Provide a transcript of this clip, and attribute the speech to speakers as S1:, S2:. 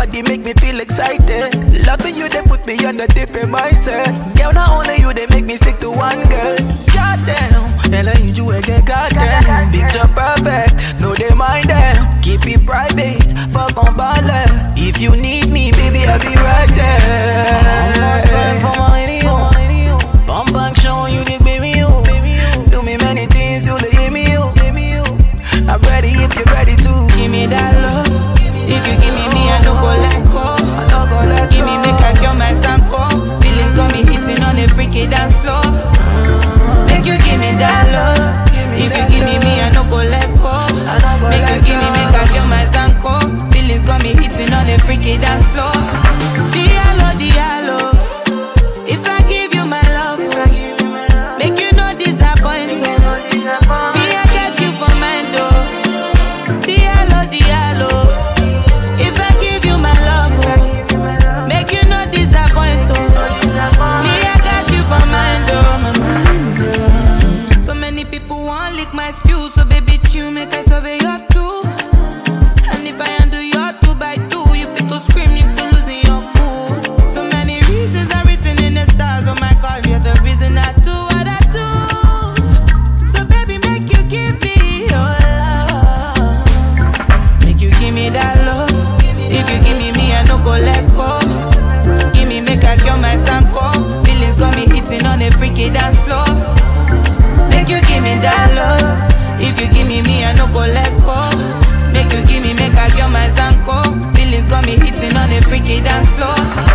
S1: body make me feel excited. Loving you, they put me on a different mindset. Girl, not only you, they make me stick to one girl. Goddamn, hell, I need you again, goddamn. Picture perfect, no they mind them. Keep it private, fuck on ballet. If you need me, baby, I'll be right there. One more time for my lady, bum bang show you the baby, you. Do me many things, do they hear me, you. I'm ready if you're ready to.
S2: Give me that love. If you give me, I no go let go. Give me, make I cure my sanko. Feelings got me hitting on the freaky dance floor. Make you give me that love. If you give me, I no go let go. Make you give me, make I cure my sanko. Feelings got me hitting on the freaky dance floor. Diallo, diallo. If I give you my love, make you no disappoint. Me, I get you for mine, though. Diallo, diallo. If I give you my love, make you no disappoint. Me, I got you for mine, though, my mind, though. So many people want lick my stew, so baby, chew, make I survey your tools. And if I undo your 2x2, you fit to scream, you to losing your cool. So many reasons are written in the stars. Oh my God, you're the reason I do what I do. So baby, make you give me your love. Make you give me that love. If you give me, I no go let go. Give me, make I cure my sanko. Feelings got me hitting on the freaky dance floor. Make you give me that love. If you give me, I no go let go. Make you give me, make I cure my sanko. Feelings got me hitting on the freaky dance floor.